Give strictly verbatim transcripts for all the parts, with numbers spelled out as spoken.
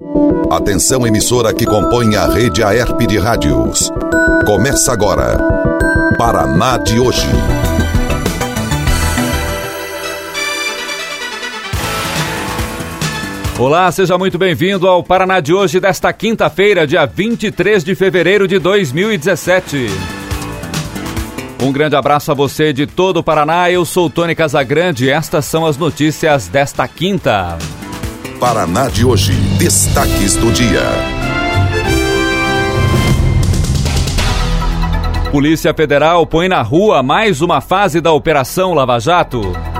Atenção, emissora que compõe a rede Aerp de rádios. Começa agora, Paraná de hoje. Olá, seja muito bem-vindo ao Paraná de hoje desta quinta-feira, dia vinte e três de fevereiro de dois mil e dezessete. Um grande abraço a você de todo o Paraná, eu sou Tony Casagrande e estas são as notícias desta quinta. Paraná de hoje, destaques do dia. Polícia Federal põe na rua mais uma fase da Operação Lava Jato.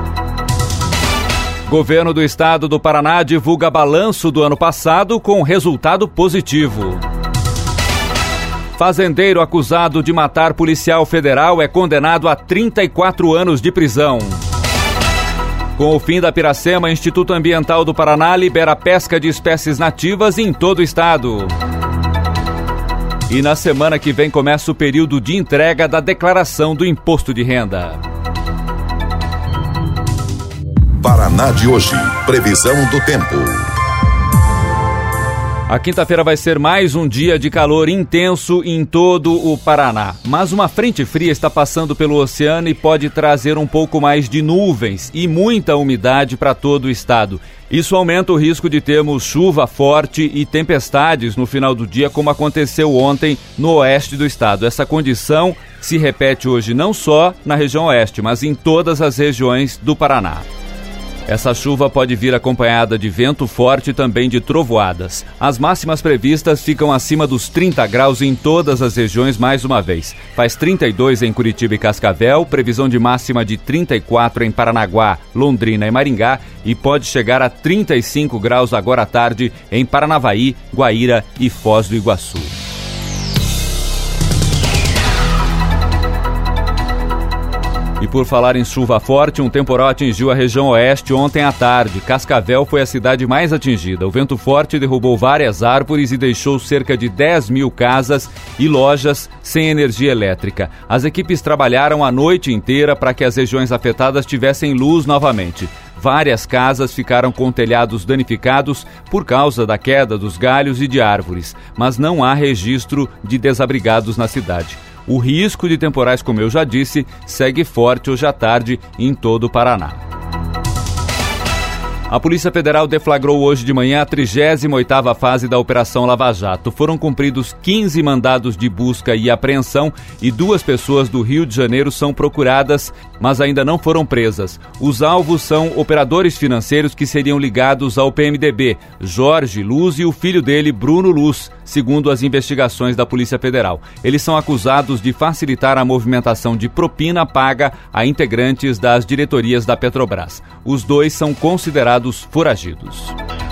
Governo do Estado do Paraná divulga balanço do ano passado com resultado positivo. Fazendeiro acusado de matar policial federal é condenado a trinta e quatro anos de prisão. Com o fim da Piracema, Instituto Ambiental do Paraná libera pesca de espécies nativas em todo o estado. E na semana que vem começa o período de entrega da declaração do imposto de renda. Paraná de hoje, previsão do tempo. A quinta-feira vai ser mais um dia de calor intenso em todo o Paraná. Mas uma frente fria está passando pelo oceano e pode trazer um pouco mais de nuvens e muita umidade para todo o estado. Isso aumenta o risco de termos chuva forte e tempestades no final do dia, como aconteceu ontem no oeste do estado. Essa condição se repete hoje não só na região oeste, mas em todas as regiões do Paraná. Essa chuva pode vir acompanhada de vento forte e também de trovoadas. As máximas previstas ficam acima dos trinta graus em todas as regiões mais uma vez. Faz trinta e dois em Curitiba e Cascavel, previsão de máxima de trinta e quatro em Paranaguá, Londrina e Maringá e pode chegar a trinta e cinco graus agora à tarde em Paranavaí, Guaíra e Foz do Iguaçu. E por falar em chuva forte, um temporal atingiu a região oeste ontem à tarde. Cascavel foi a cidade mais atingida. O vento forte derrubou várias árvores e deixou cerca de dez mil casas e lojas sem energia elétrica. As equipes trabalharam a noite inteira para que as regiões afetadas tivessem luz novamente. Várias casas ficaram com telhados danificados por causa da queda dos galhos e de árvores, mas não há registro de desabrigados na cidade. O risco de temporais, como eu já disse, segue forte hoje à tarde em todo o Paraná. A Polícia Federal deflagrou hoje de manhã a trigésima oitava fase da Operação Lava Jato. Foram cumpridos quinze mandados de busca e apreensão e duas pessoas do Rio de Janeiro são procuradas, mas ainda não foram presas. Os alvos são operadores financeiros que seriam ligados ao P M D B, Jorge Luz e o filho dele, Bruno Luz, segundo as investigações da Polícia Federal. Eles são acusados de facilitar a movimentação de propina paga a integrantes das diretorias da Petrobras. Os dois são considerados foragidos.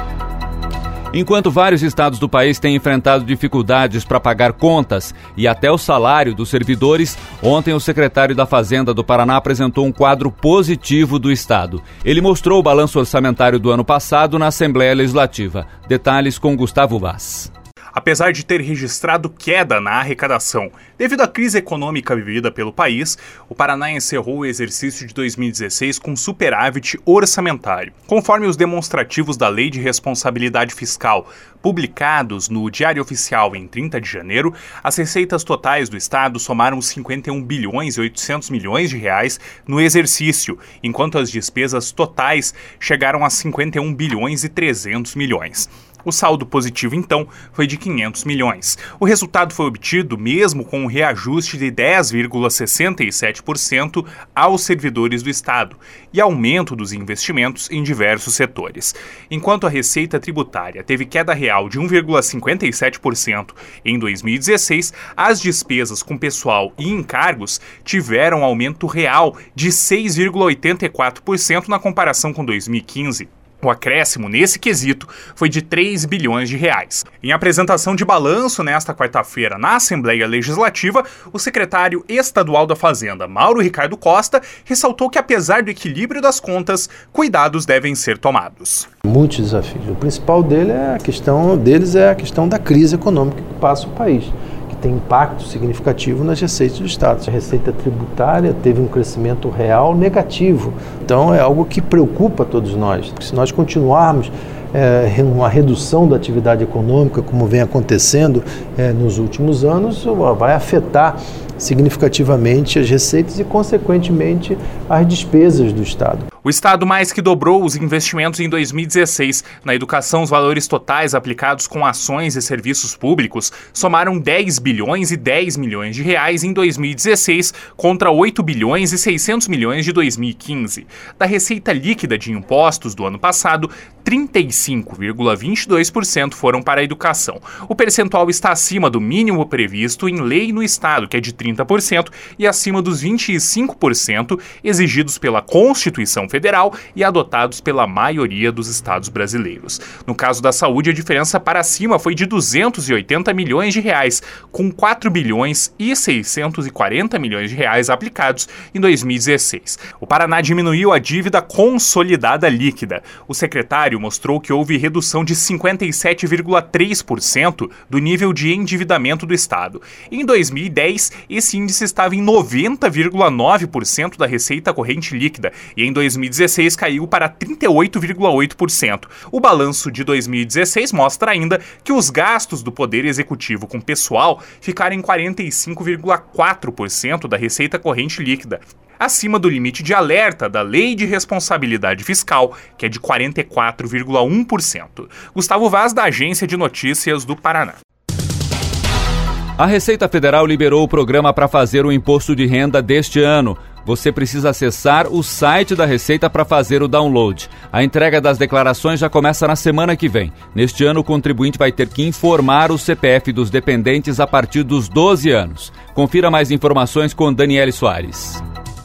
Enquanto vários estados do país têm enfrentado dificuldades para pagar contas e até o salário dos servidores, ontem o secretário da Fazenda do Paraná apresentou um quadro positivo do estado. Ele mostrou o balanço orçamentário do ano passado na Assembleia Legislativa. Detalhes com Gustavo Vaz. Apesar de ter registrado queda na arrecadação devido à crise econômica vivida pelo país, o Paraná encerrou o exercício de dois mil e dezesseis com superávit orçamentário. Conforme os demonstrativos da Lei de Responsabilidade Fiscal, publicados no Diário Oficial em trinta de janeiro, as receitas totais do estado somaram cinquenta e um bilhões e oitocentos milhões de reais no exercício, enquanto as despesas totais chegaram a cinquenta e um bilhões e trezentos milhões. O saldo positivo, então, foi de quinhentos milhões. O resultado foi obtido mesmo com um reajuste de dez vírgula sessenta e sete por cento aos servidores do Estado e aumento dos investimentos em diversos setores. Enquanto a receita tributária teve queda real de um vírgula cinquenta e sete por cento em dois mil e dezesseis, as despesas com pessoal e encargos tiveram aumento real de seis vírgula oitenta e quatro por cento na comparação com dois mil e quinze. O acréscimo nesse quesito foi de três bilhões de reais. Em apresentação de balanço nesta quarta-feira na Assembleia Legislativa, o secretário estadual da Fazenda, Mauro Ricardo Costa, ressaltou que apesar do equilíbrio das contas, cuidados devem ser tomados. Muitos desafios. O principal dele é a questão, deles é a questão da crise econômica que passa o país, que tem impacto significativo nas receitas do Estado. A receita tributária teve um crescimento real negativo. Então é algo que preocupa todos nós. Se nós continuarmos é, uma redução da atividade econômica, como vem acontecendo é, nos últimos anos, vai afetar significativamente as receitas e, consequentemente, as despesas do Estado. O Estado mais que dobrou os investimentos em dois mil e dezesseis. Na educação, os valores totais aplicados com ações e serviços públicos somaram dez bilhões e dez milhões de reais em dois mil e dezesseis contra oito bilhões e seiscentos milhões de dois mil e quinze. Da receita líquida de impostos do ano passado, trinta e cinco vírgula vinte e dois por cento foram para a educação. O percentual está acima do mínimo previsto em lei no Estado, que é de trinta por cento, e acima dos vinte e cinco por cento exigidos pela Constituição Federal e adotados pela maioria dos estados brasileiros. No caso da saúde, a diferença para cima foi de duzentos e oitenta milhões de reais, com quatro bilhões e seiscentos e quarenta milhões de reais aplicados em dois mil e dezesseis. O Paraná diminuiu a dívida consolidada líquida. O secretário mostrou que houve redução de cinquenta e sete vírgula três por cento do nível de endividamento do Estado. Em dois mil e dez, esse índice estava em noventa vírgula nove por cento da receita corrente líquida e em dois mil e dezesseis caiu para trinta e oito vírgula oito por cento. O balanço de dois mil e dezesseis mostra ainda que os gastos do Poder Executivo com pessoal ficaram em quarenta e cinco vírgula quatro por cento da receita corrente líquida, acima do limite de alerta da Lei de Responsabilidade Fiscal, que é de quarenta e quatro vírgula um por cento. Gustavo Vaz, da Agência de Notícias do Paraná. A Receita Federal liberou o programa para fazer o imposto de renda deste ano. Você precisa acessar o site da Receita para fazer o download. A entrega das declarações já começa na semana que vem. Neste ano, o contribuinte vai ter que informar o C P F dos dependentes a partir dos doze anos. Confira mais informações com Daniele Soares.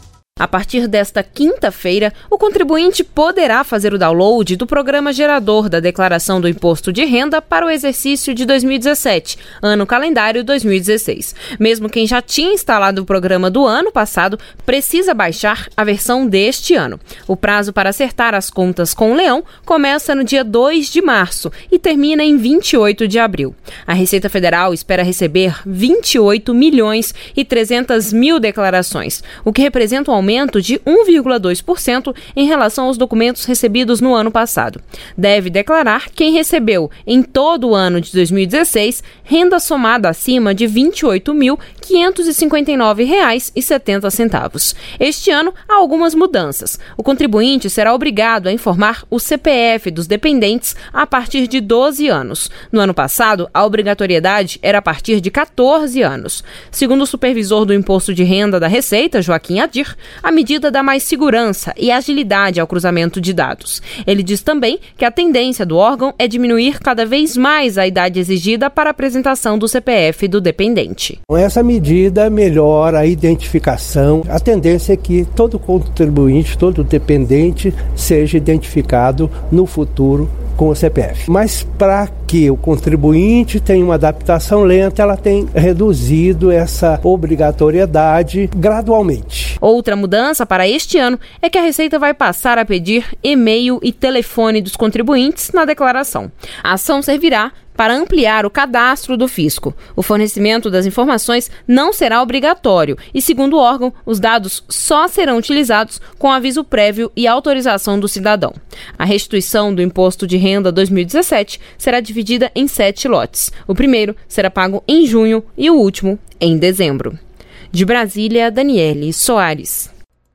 A partir desta quinta-feira, o contribuinte poderá fazer o download do programa gerador da declaração do imposto de renda para o exercício de dois mil e dezessete, ano calendário dois mil e dezesseis. Mesmo quem já tinha instalado o programa do ano passado, precisa baixar a versão deste ano. O prazo para acertar as contas com o Leão começa no dia dois de março e termina em vinte e oito de abril. A Receita Federal espera receber vinte e oito milhões e trezentas mil declarações, o que representa um aumento aumento de um vírgula dois por cento em relação aos documentos recebidos no ano passado. Deve declarar quem recebeu, em todo o ano de dois mil e dezesseis, renda somada acima de vinte e oito mil, quinhentos e cinquenta e nove reais e setenta centavos. Este ano, há algumas mudanças. O contribuinte será obrigado a informar o C P F dos dependentes a partir de doze anos. No ano passado, a obrigatoriedade era a partir de catorze anos. Segundo o supervisor do Imposto de Renda da Receita, Joaquim Adir, a medida dá mais segurança e agilidade ao cruzamento de dados. Ele diz também que a tendência do órgão é diminuir cada vez mais a idade exigida para a apresentação do C P F do dependente. Com essa medida, melhora a identificação. A tendência é que todo contribuinte, todo dependente, seja identificado no futuro com o C P F. Mas para que o contribuinte tenha uma adaptação lenta, ela tem reduzido essa obrigatoriedade gradualmente. Outra mudança para este ano é que a Receita vai passar a pedir e-mail e telefone dos contribuintes na declaração. A ação servirá para ampliar o cadastro do fisco. O fornecimento das informações não será obrigatório e, segundo o órgão, os dados só serão utilizados com aviso prévio e autorização do cidadão. A restituição do Imposto de Renda dois mil e dezessete será dividida em sete lotes. O primeiro será pago em junho e o último em dezembro. De Brasília, Daniele Soares.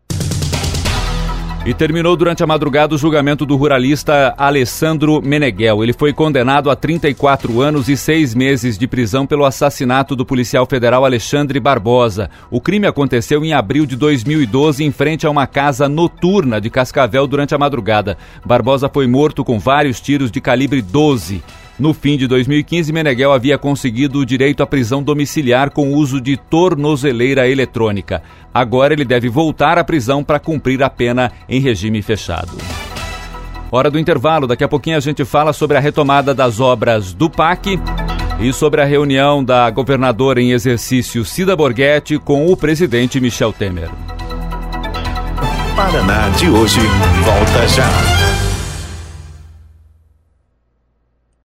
E terminou durante a madrugada o julgamento do ruralista Alessandro Meneghel. Ele foi condenado a trinta e quatro anos e seis meses de prisão pelo assassinato do policial federal Alexandre Barbosa. O crime aconteceu em abril de dois mil e doze, em frente a uma casa noturna de Cascavel durante a madrugada. Barbosa foi morto com vários tiros de calibre doze. No fim de dois mil e quinze, Meneghel havia conseguido o direito à prisão domiciliar com o uso de tornozeleira eletrônica. Agora ele deve voltar à prisão para cumprir a pena em regime fechado. Hora do intervalo. Daqui a pouquinho a gente fala sobre a retomada das obras do P A C e sobre a reunião da governadora em exercício Cida Borghetti com o presidente Michel Temer. Paraná de hoje volta já.